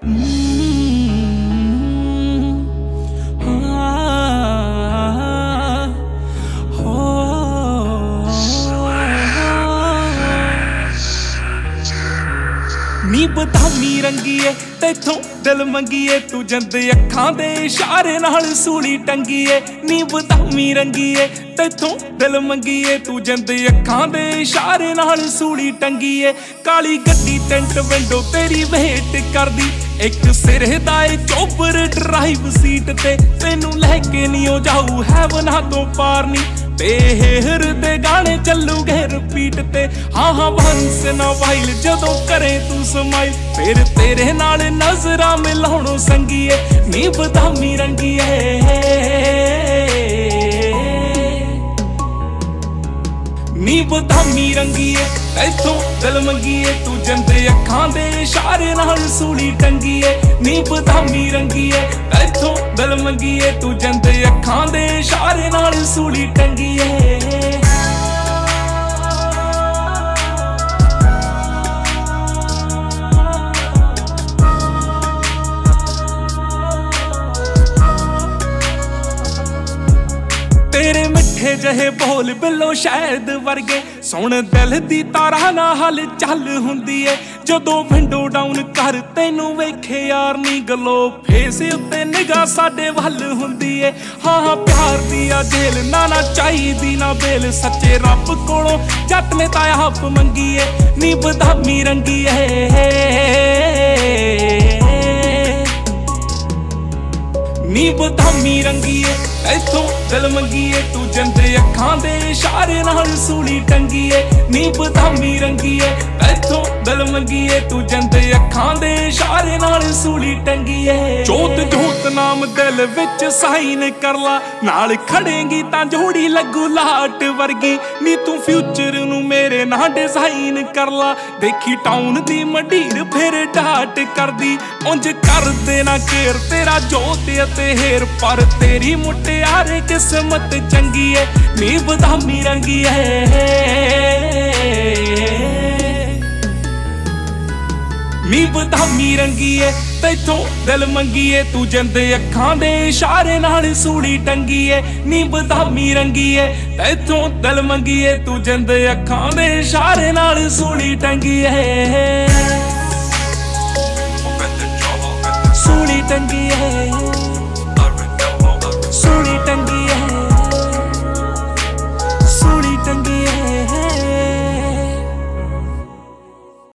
ਨੀ ਬਦਾਮੀ ਰੰਗੀਏ ਤੈਥੋਂ ਦਿਲ ਮੰਗੀਏ ਤੂੰ ਜੰਦ ਅੱਖਾਂ ਦੇ ਇਸ਼ਾਰੇ ਨਾਲ ਸੂਲੀ ਟੰਗੀਏ। ਨੀ ਬਦਾਮੀ ਰੰਗੀਏ ਤੈਥੋਂ ਦਿਲ ਮੰਗੀਏ ਤੂੰ ਜੰਦ ਅੱਖਾਂ ਦੇ ਇਸ਼ਾਰੇ ਨਾਲ ਸੂਲੀ ਟੰਗੀਏ। ਕਾਲੀ ਗੱਡੀ ਟੈਂਟ ਵਿੰਡੋ ਤੇਰੀ ਵੇਟ ਕਰਦੀ, ਇੱਕ ਸਿਰੇ ਦਾ ਏ ਚੋਬਰ ਡਰਾਈਵ ਸੀਟ ਤੇ ਤੈਨੂੰ ਲੈ ਕੇ ਨੀ ਉਹ ਜਾਊ ਹੈਵਨਾਂ ਤੋਂ ਪਾਰ ਨੀ। ਤੇਹਰ ਦੇ ਗਾਣੇ ਚੱਲੂਗੇ ਰਿਪੀਟ ਤੇ, ਹਾਂ ਹਾਂ ਵੰਸ ਨਾ ਵਾਈਲ ਜਦੋਂ ਕਰੇ ਤੂੰ ਸਮਾਈਲ ਫਿਰ ਤੇਰੇ ਨਾਲ ਨਜ਼ਰਾਂ ਮਿਲਾਉਣੋਂ ਸੰਗੀਏ। ਨੀ ਬਦਾਮੀ ਰੰਗੀਏ ਨੀ ਬਦਾਮੀ ਰੰਗੀਏ ਤੈਥੋਂ ਦਿਲ ਮੰਗੀਏ ਤੂੰ ਜੰਦ ਅੱਖਾਂ ਦੇ ਇਸ਼ਾਰੇ ਨਾਲ ਸੂਲੀ ਟੰਗੀਏ। ਨੀ ਬਦਾਮੀ ਰੰਗੀਏ ਤੈਥੋਂ ਦਿਲ ਮੰਗੀਏ ਤੂੰ ਜੰਦ ਅੱਖਾਂ ਦੇ ਇਸ਼ਾਰੇ ਨਾਲ ਸੂਲੀ ਟੰਗੀਏ। ਤੇਰੇ ਮਿੱਠੇ ਜਿਹੇ ਬੋਲ ਬਿੱਲੋ ਸ਼ਾਇਦ ਵਰਗੇ, ਸੁਣ ਦਿਲ ਦੀ ਤਾਰਾਂ ਨਾਲ ਹਲ ਚੱਲ ਹੁੰਦੀ ਏ। ਜਦੋਂ ਵਿੰਡੋ ਡਾਊਨ ਕਰ ਤੈਨੂੰ ਵੇਖੇ ਯਾਰ ਨੀ ਗਲੋ ਫੇਸ ਉੱਤੇ ਨਿਗਾਹ ਸਾਡੇ ਵੱਲ ਹੁੰਦੀ ਏ। ਹਾਂ ਹਾਂ ਪਿਆਰ ਦੀ ਆ ਜੇਲ ਨਾ ਚਾਹੀਦੀ ਨਾ ਬੇਲ, ਸੱਚੇ ਰੱਬ ਕੋਲੋਂ ਜੱਟ ਨੇ ਤਾਂ ਆਪ ਮੰਗੀ ਏ। ਨੀ ਬਦਾਮੀ ਰੰਗੀ ਏ ਨੀ ਬਦਾਮੀ ਰੰਗੀਏ ਤੈਥੋਂ ਦਿਲ ਮੰਗੀਏ ਤੂੰ ਜੰਦ ਅੱਖਾਂ ਦੇ ਇਸ਼ਾਰੇ ਨਾਲ ਸੂਲੀ ਟੰਗੀਏ। ਨੀ ਬਦਾਮੀ ਰੰਗੀਏ ਤੈਥੋਂ ਦਿਲ ਮੰਗੀਏ ਤੂੰ ਜੰਦ ਅੱਖਾਂ ਦੇ ਇਸ਼ਾਰੇ ਨਾਲ ਸੂਲੀ ਟੰਗੀਏ। ਜੋਤ ਜੋਤ ਨਾਮ ਦਿਲ ਵਿੱਚ ਸਾਈਨ ਕਰ ਲਾ, ਨਾਲ ਖੜੇਂਗੀ ਤਾਂ ਜੋੜੀ ਲੱਗੂ ਲਾਟ ਵਰਗੀ। ਨੀ ਤੂੰ ਫਿਊਚਰ ਨੂੰ ਮੇਰੇ ਨਾਲ ਡਿਜ਼ਾਈਨ ਕਰ ਲਾ, ਦੇਖੀ ਟਾਊਨ ਦੀ ਮੰਡੀਰ ਫਿਰ ਡਾਟ ਕਰਦੀ। ਉਂਝ ਕਰਦੇ ਨਾ ਕੇਰ ਤੇਰਾ ਜੋਤ ਅਤੇ ਹੇਰ, ਪਰ ਤੇਰੀ ਮੁਟਿਆਰੇ ਕਿਸਮਤ ਚੰਗੀ ਏ। ਨੀ ਬਦਾਮੀ ਰੰਗੀ ਨੀ ਬਦਾਮੀ ਰੰਗੀਏ ਤੈਥੋਂ ਦਿਲ ਮੰਗੀਏ ਤੂੰ ਜੰਦ ਅੱਖਾਂ ਦੇ ਇਸ਼ਾਰੇ ਨਾਲ ਸੂਲੀ ਟੰਗੀਏ। ਨੀ ਬਦਾਮੀ ਰੰਗੀਏ ਤੈਥੋਂ ਦਿਲ ਮੰਗੀਏ ਤੂੰ ਜੰਦ ਅੱਖਾਂ ਦੇ ਇਸ਼ਾਰੇ ਨਾਲ ਸੂਲੀ ਟੰਗੀਏ।